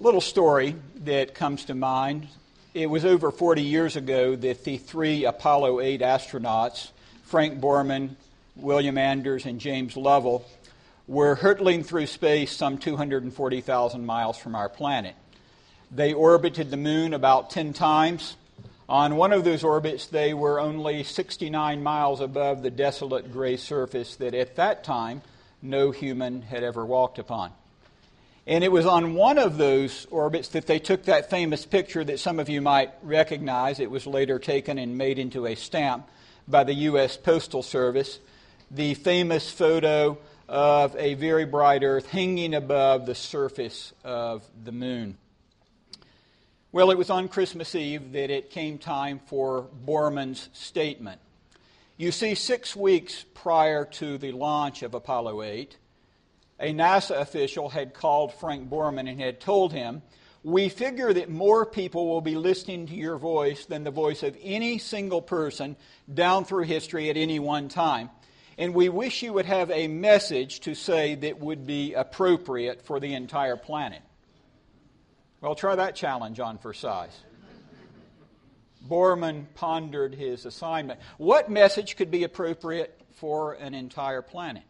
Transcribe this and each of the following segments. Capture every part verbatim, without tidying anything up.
Little story that comes to mind. It was over forty years ago that the three Apollo eight astronauts, Frank Borman, William Anders, and James Lovell, were hurtling through space some two hundred forty thousand miles from our planet. They orbited the moon about ten times. On one of those orbits, they were only sixty-nine miles above the desolate gray surface that at that time no human had ever walked upon. And it was on one of those orbits that they took that famous picture that some of you might recognize. It was later taken and made into a stamp by the U S Postal Service. The famous photo of a very bright Earth hanging above the surface of the moon. Well, it was on Christmas Eve that it came time for Borman's statement. You see, six weeks prior to the launch of Apollo eight, a NASA official had called Frank Borman and had told him, "We figure that more people will be listening to your voice than the voice of any single person down through history at any one time. And we wish you would have a message to say that would be appropriate for the entire planet." Well, try that challenge on for size. Borman pondered his assignment. What message could be appropriate for an entire planet?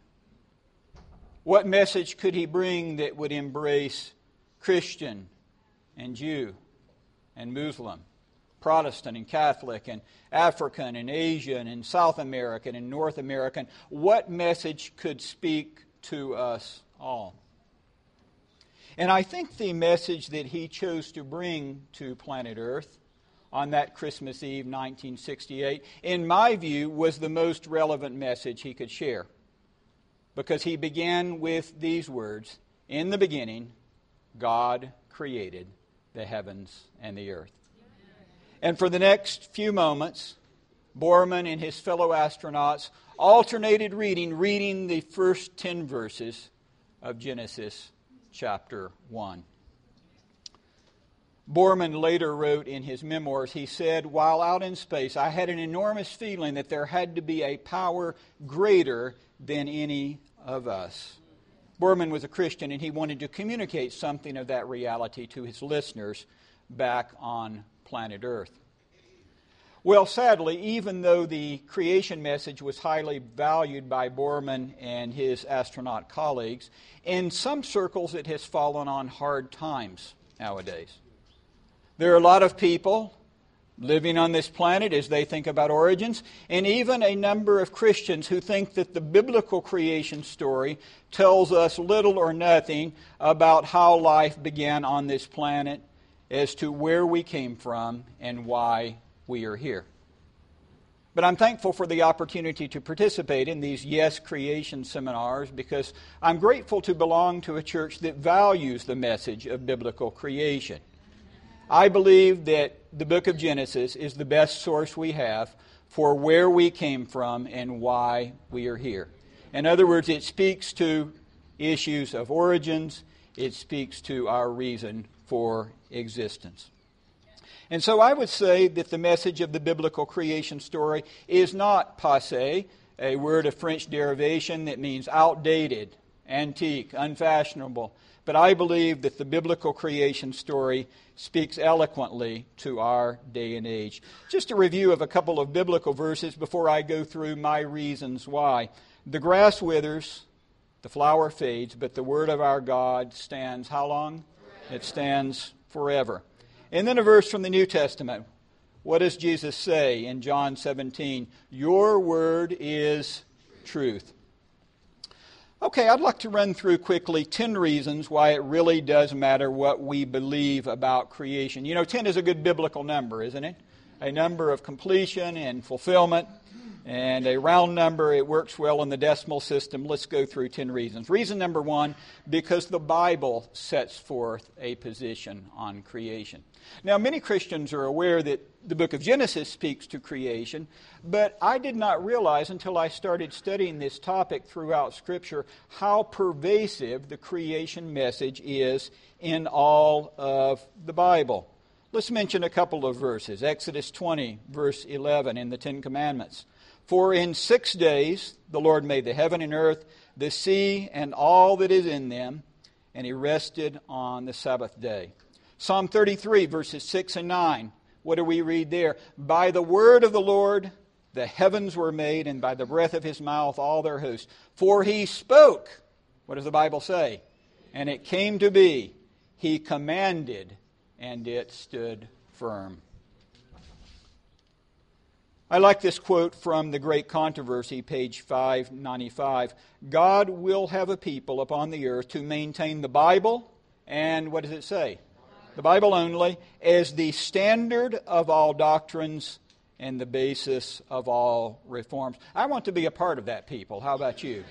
What message could he bring that would embrace Christian and Jew and Muslim, Protestant and Catholic and African and Asian and South American and North American? What message could speak to us all? And I think the message that he chose to bring to planet Earth on that Christmas Eve, nineteen sixty-eight, in my view, was the most relevant message he could share. Because he began with these words, "In the beginning, God created the heavens and the earth." And for the next few moments, Borman and his fellow astronauts alternated reading, reading the first ten verses of Genesis chapter one. Borman later wrote in his memoirs, he said, "While out in space, I had an enormous feeling that there had to be a power greater than any of us." Borman was a Christian, and he wanted to communicate something of that reality to his listeners back on planet Earth. Well, sadly, even though the creation message was highly valued by Borman and his astronaut colleagues, in some circles it has fallen on hard times nowadays. There are a lot of people living on this planet as they think about origins, and even a number of Christians who think that the biblical creation story tells us little or nothing about how life began on this planet, as to where we came from and why we are here. But I'm thankful for the opportunity to participate in these Yes Creation seminars, because I'm grateful to belong to a church that values the message of biblical creation. I believe that the book of Genesis is the best source we have for where we came from and why we are here. In other words, it speaks to issues of origins. It speaks to our reason for existence. And so I would say that the message of the biblical creation story is not passé, a word of French derivation that means outdated, antique, unfashionable. But I believe that the biblical creation story speaks eloquently to our day and age. Just a review of a couple of biblical verses before I go through my reasons why. The grass withers, the flower fades, but the word of our God stands how long? Forever. It stands forever. And then a verse from the New Testament. What does Jesus say in John seventeen? Your word is truth. Okay, I'd like to run through quickly ten reasons why it really does matter what we believe about creation. You know, ten is a good biblical number, isn't it? A number of completion and fulfillment, and a round number. It works well in the decimal system. Let's go through ten reasons. Reason number one, because the Bible sets forth a position on creation. Now, many Christians are aware that the book of Genesis speaks to creation, but I did not realize until I started studying this topic throughout Scripture how pervasive the creation message is in all of the Bible. Let's mention a couple of verses. Exodus twenty, verse eleven in the Ten Commandments. For in six days the Lord made the heaven and earth, the sea, and all that is in them, and He rested on the Sabbath day. Psalm thirty-three, verses six and nine. What do we read there? By the word of the Lord the heavens were made, and by the breath of His mouth all their hosts. For He spoke. What does the Bible say? And it came to be. He commanded, and it stood firm. I like this quote from The Great Controversy, page five ninety-five. God will have a people upon the earth to maintain the Bible, and what does it say? The Bible only, as the standard of all doctrines and the basis of all reforms. I want to be a part of that people. How about you?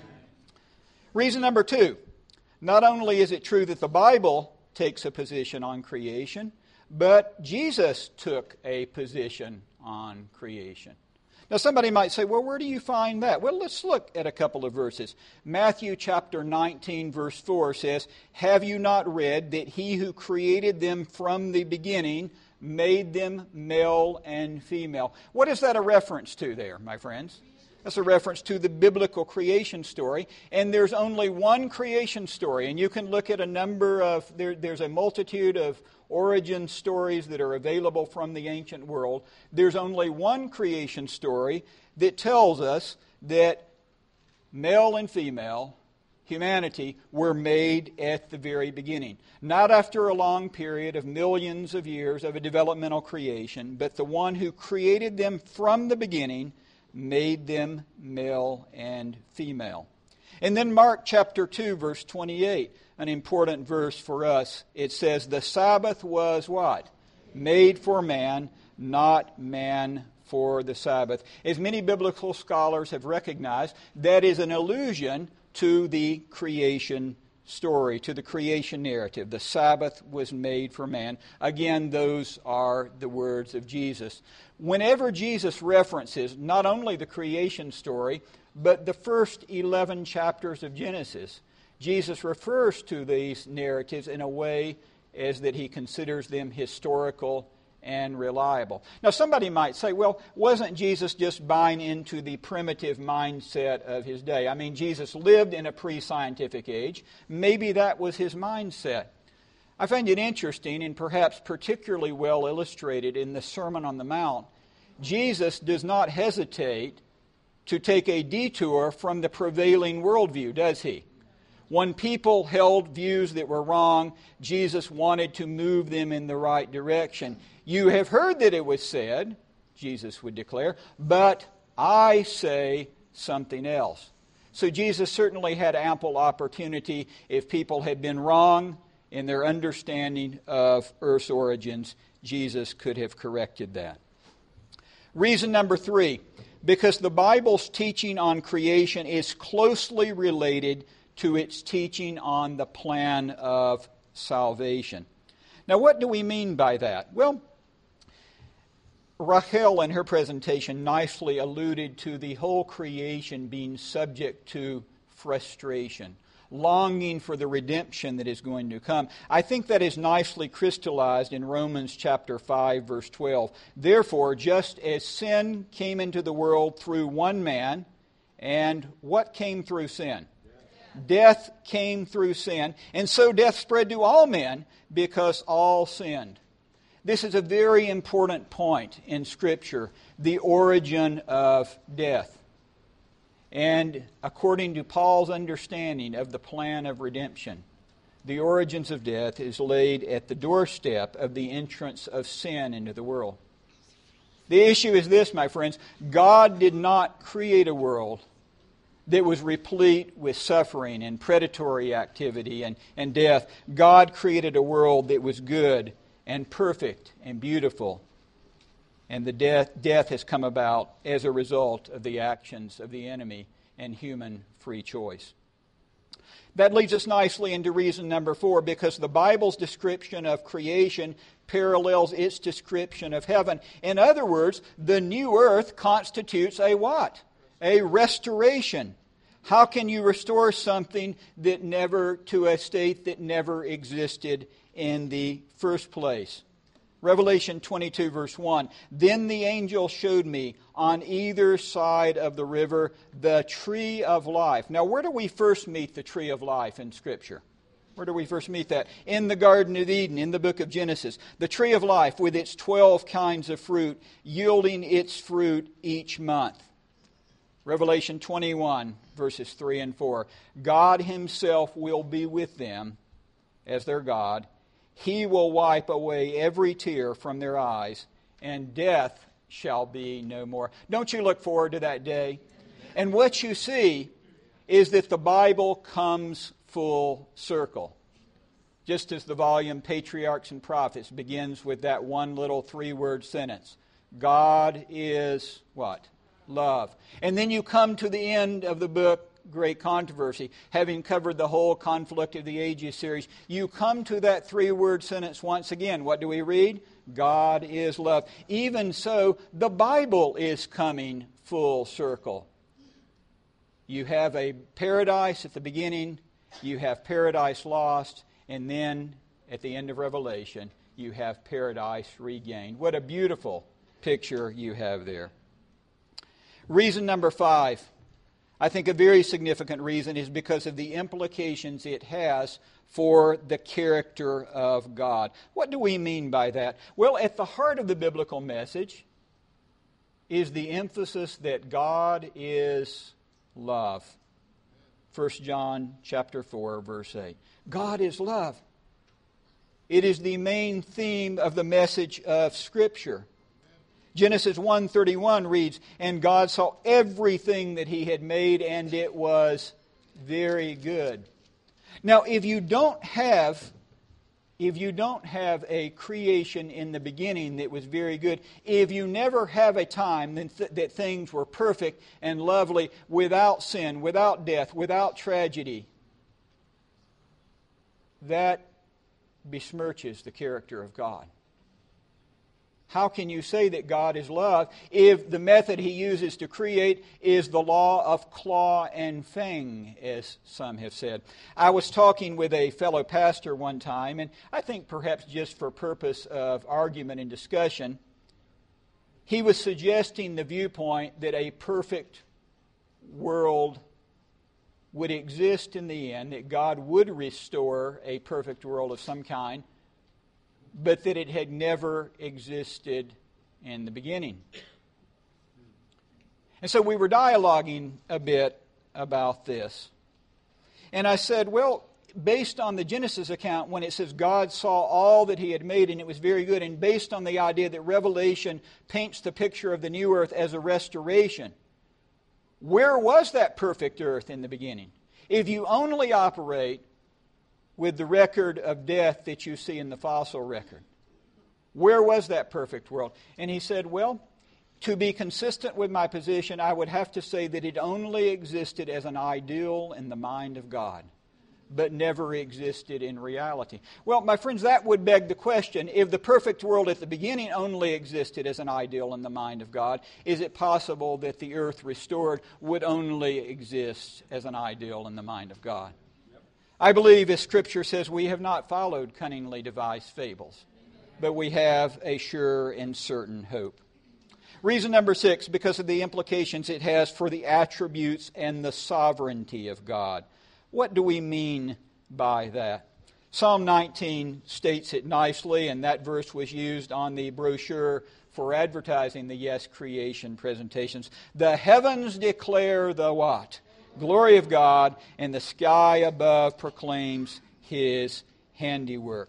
Reason number two. Not only is it true that the Bible takes a position on creation, but Jesus took a position on creation. Now somebody might say, well, where do you find that? Well, let's look at a couple of verses. Matthew chapter nineteen, verse four says, have you not read that He who created them from the beginning made them male and female? What is that a reference to there, my friends? That's a reference to the biblical creation story. And there's only one creation story. And you can look at a number of, there, there's a multitude of origin stories that are available from the ancient world. There's only one creation story that tells us that male and female, humanity, were made at the very beginning. Not after a long period of millions of years of a developmental creation, but the one who created them from the beginning made them male and female. And then Mark chapter two, verse twenty-eight, an important verse for us. It says, the Sabbath was what? Made for man, not man for the Sabbath. As many biblical scholars have recognized, that is an allusion to the creation story, to the creation narrative. The Sabbath was made for man. Again, those are the words of Jesus. Whenever Jesus references not only the creation story, but the first eleven chapters of Genesis, Jesus refers to these narratives in a way as that He considers them historical and reliable. Now somebody might say, well, wasn't Jesus just buying into the primitive mindset of His day? I mean, Jesus lived in a pre-scientific age. Maybe that was His mindset. I find it interesting and perhaps particularly well illustrated in the Sermon on the Mount. Jesus does not hesitate to take a detour from the prevailing worldview, does He? When people held views that were wrong, Jesus wanted to move them in the right direction. You have heard that it was said, Jesus would declare, but I say something else. So Jesus certainly had ample opportunity. If people had been wrong in their understanding of Earth's origins, Jesus could have corrected that. Reason number three, because the Bible's teaching on creation is closely related to its teaching on the plan of salvation. Now, what do we mean by that? Well, Rachel in her presentation nicely alluded to the whole creation being subject to frustration, longing for the redemption that is going to come. I think that is nicely crystallized in Romans chapter five, verse twelve. Therefore, just as sin came into the world through one man, and what came through sin? Death came through sin, and so death spread to all men because all sinned. This is a very important point in Scripture, the origin of death. And according to Paul's understanding of the plan of redemption, the origins of death is laid at the doorstep of the entrance of sin into the world. The issue is this, my friends. God did not create a world that was replete with suffering and predatory activity and, and death. God created a world that was good and perfect and beautiful. And the death, death has come about as a result of the actions of the enemy and human free choice. That leads us nicely into reason number four, because the Bible's description of creation parallels its description of heaven. In other words, the new earth constitutes a what? A restoration. How can you restore something that never, to a state that never existed in the first place? Revelation twenty-two, verse one. Then the angel showed me on either side of the river the tree of life. Now, where do we first meet the tree of life in Scripture? Where do we first meet that? In the Garden of Eden, in the book of Genesis. The tree of life with its twelve kinds of fruit, yielding its fruit each month. Revelation twenty-one, verses three and four. God Himself will be with them as their God. He will wipe away every tear from their eyes, and death shall be no more. Don't you look forward to that day? And what you see is that the Bible comes full circle. Just as the volume Patriarchs and Prophets begins with that one little three-word sentence. God is what? Love. And then you come to the end of the book, Great Controversy, having covered the whole Conflict of the Ages series. You come to that three-word sentence once again. What do we read? God is love. Even so, the Bible is coming full circle. You have a paradise at the beginning, you have paradise lost, and then at the end of Revelation, you have paradise regained. What a beautiful picture you have there. Reason number five, I think a very significant reason, is because of the implications it has for the character of God. What do we mean by that? Well, at the heart of the biblical message is the emphasis that God is love. First John chapter four, verse eight. God is love. It is the main theme of the message of Scripture. Genesis one thirty-one reads, "And God saw everything that He had made, and it was very good." Now, if you don't have if you don't have a creation in the beginning that was very good, if you never have a time that, th- that things were perfect and lovely, without sin, without death, without tragedy, that besmirches the character of God. How can you say that God is love if the method He uses to create is the law of claw and fang, as some have said? I was talking with a fellow pastor one time, and I think perhaps just for purpose of argument and discussion, he was suggesting the viewpoint that a perfect world would exist in the end, that God would restore a perfect world of some kind, but that it had never existed in the beginning. And so we were dialoguing a bit about this. And I said, well, based on the Genesis account, when it says God saw all that He had made and it was very good, and based on the idea that Revelation paints the picture of the new earth as a restoration, where was that perfect earth in the beginning? If you only operate with the record of death that you see in the fossil record, where was that perfect world? And he said, well, to be consistent with my position, I would have to say that it only existed as an ideal in the mind of God, but never existed in reality. Well, my friends, that would beg the question, if the perfect world at the beginning only existed as an ideal in the mind of God, is it possible that the earth restored would only exist as an ideal in the mind of God? I believe, as Scripture says, we have not followed cunningly devised fables, but we have a sure and certain hope. Reason number six, because of the implications it has for the attributes and the sovereignty of God. What do we mean by that? Psalm nineteen states it nicely, and that verse was used on the brochure for advertising the Yes Creation presentations. The heavens declare the what? Glory of God, and the sky above proclaims His handiwork.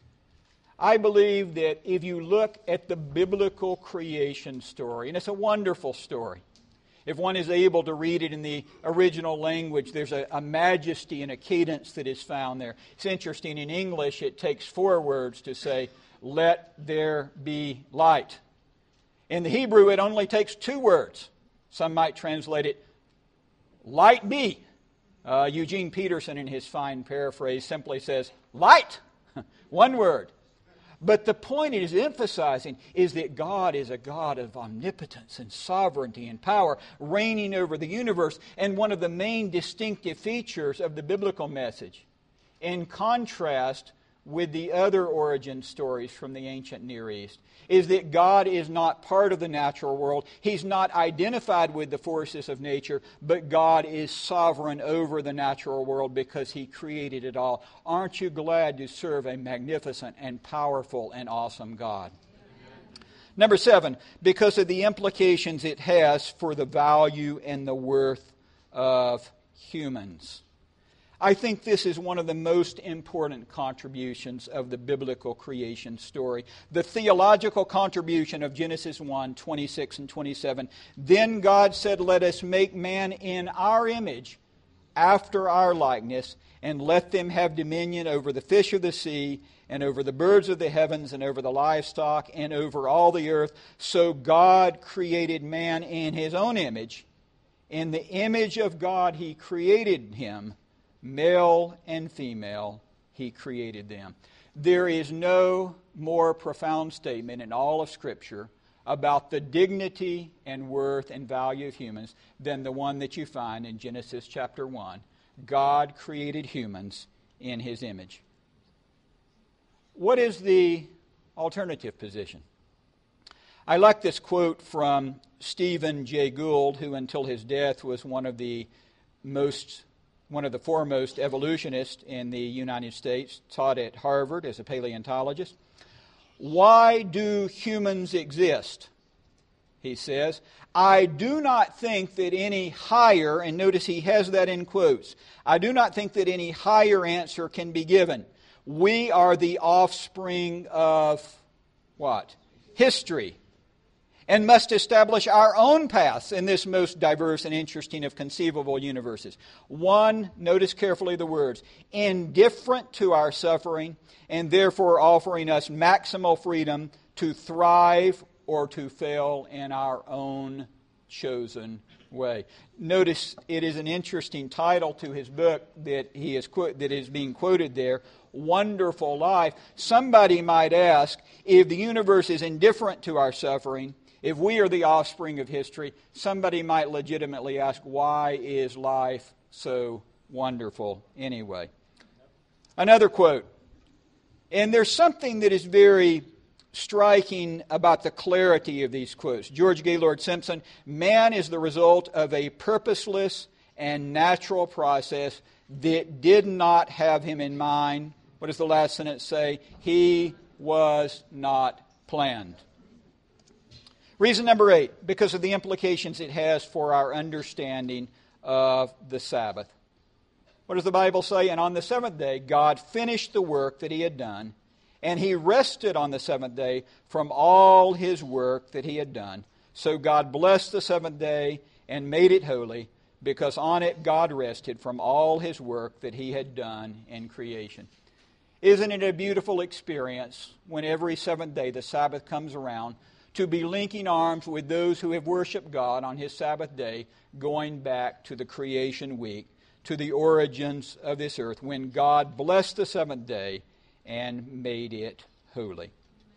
I believe that if you look at the biblical creation story, and it's a wonderful story, if one is able to read it in the original language, there's a, a majesty and a cadence that is found there. It's interesting, in English it takes four words to say, "Let there be light." In the Hebrew it only takes two words. Some might translate it, "Light be." Uh, Eugene Peterson, in his fine paraphrase, simply says, "Light." One word. But the point it is emphasizing is that God is a God of omnipotence and sovereignty and power, reigning over the universe, and one of the main distinctive features of the biblical message, in contrast with the other origin stories from the ancient Near East is that God is not part of the natural world. He's not identified with the forces of nature, but God is sovereign over the natural world because He created it all. Aren't you glad to serve a magnificent and powerful and awesome God? Number seven, because of the implications it has for the value and the worth of humans. I think this is one of the most important contributions of the biblical creation story. The theological contribution of Genesis one, twenty-six and twenty-seven. Then God said, "Let us make man in our image, after our likeness, and let them have dominion over the fish of the sea, and over the birds of the heavens, and over the livestock, and over all the earth." So God created man in His own image. In the image of God He created him. Male and female, He created them. There is no more profound statement in all of Scripture about the dignity and worth and value of humans than the one that you find in Genesis chapter one. God created humans in His image. What is the alternative position? I like this quote from Stephen Jay Gould, who until his death was one of the most one of the foremost evolutionists in the United States, taught at Harvard as a paleontologist. "Why do humans exist?" he says. "I do not think that any higher," and notice he has that in quotes, "I do not think that any higher answer can be given. We are the offspring of," what? "History, and must establish our own paths in this most diverse and interesting of conceivable universes. One," notice carefully the words, "indifferent to our suffering, and therefore offering us maximal freedom to thrive or to fail in our own chosen way." Notice it is an interesting title to his book that he is that is being quoted there, Wonderful Life. Somebody might ask, if the universe is indifferent to our suffering, if we are the offspring of history, somebody might legitimately ask, why is life so wonderful anyway? Another quote, and there's something that is very striking about the clarity of these quotes. George Gaylord Simpson, "Man is the result of a purposeless and natural process that did not have him in mind." What does the last sentence say? "He was not planned." Reason number eight, because of the implications it has for our understanding of the Sabbath. What does the Bible say? "And on the seventh day, God finished the work that He had done, and He rested on the seventh day from all His work that He had done. So God blessed the seventh day and made it holy, because on it God rested from all His work that He had done in creation." Isn't it a beautiful experience when every seventh day the Sabbath comes around to be linking arms with those who have worshiped God on His Sabbath day, going back to the creation week, to the origins of this earth, when God blessed the seventh day and made it holy.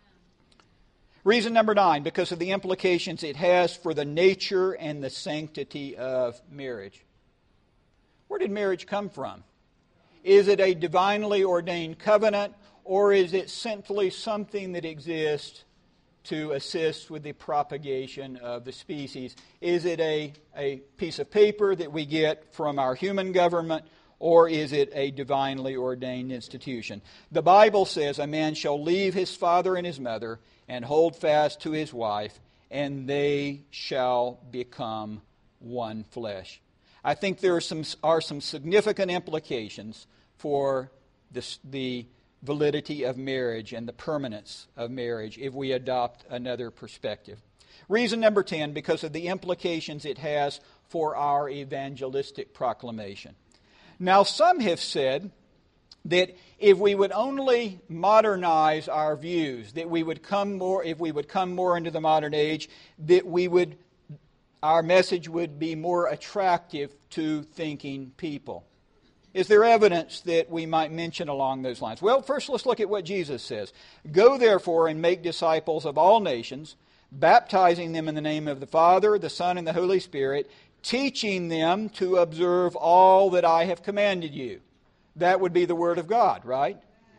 Reason number nine, because of the implications it has for the nature and the sanctity of marriage. Where did marriage come from? Is it a divinely ordained covenant, or is it simply something that exists to assist with the propagation of the species? Is it a, a piece of paper that we get from our human government, or is it a divinely ordained institution? The Bible says, "A man shall leave his father and his mother and hold fast to his wife, and they shall become one flesh." I think there are some, are some significant implications for this, the validity of marriage and the permanence of marriage if we adopt another perspective. Reason number ten, because of the implications it has for our evangelistic proclamation. Now, some have said that if we would only modernize our views, that we would come more, if we would come more into the modern age, that we would, our message would be more attractive to thinking people. Is there evidence that we might mention along those lines? Well, first let's look at what Jesus says. "Go therefore and make disciples of all nations, baptizing them in the name of the Father, the Son, and the Holy Spirit, teaching them to observe all that I have commanded you." That would be the Word of God, right?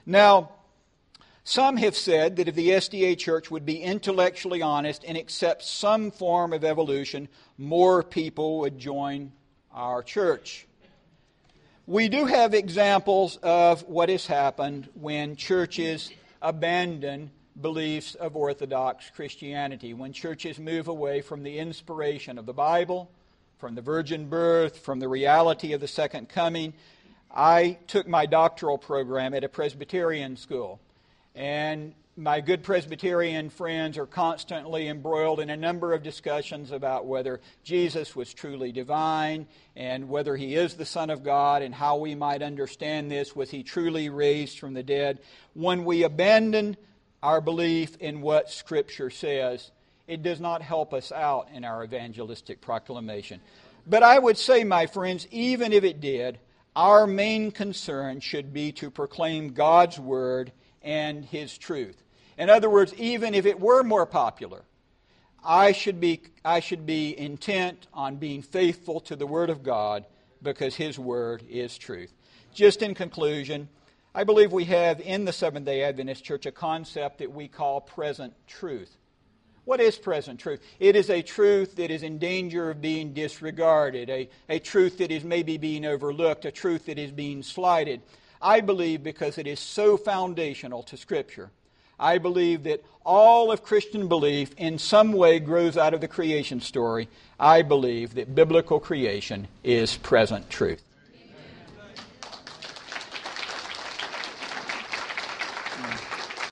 Now, some have said that if the S D A Church would be intellectually honest and accept some form of evolution, more people would join our church. We do have examples of what has happened when churches abandon beliefs of Orthodox Christianity, when churches move away from the inspiration of the Bible, from the virgin birth, from the reality of the second coming. I took my doctoral program at a Presbyterian school, and my good Presbyterian friends are constantly embroiled in a number of discussions about whether Jesus was truly divine and whether He is the Son of God and how we might understand this. Was He truly raised from the dead? When we abandon our belief in what Scripture says, it does not help us out in our evangelistic proclamation. But I would say, my friends, even if it did, our main concern should be to proclaim God's Word and His truth. In other words, even if it were more popular, I should be I should be intent on being faithful to the Word of God because His Word is truth. Just in conclusion, I believe we have in the Seventh-day Adventist Church a concept that we call present truth. What is present truth? It is a truth that is in danger of being disregarded, a, a truth that is maybe being overlooked, a truth that is being slighted. I believe because it is so foundational to Scripture. I believe that all of Christian belief in some way grows out of the creation story. I believe that biblical creation is present truth.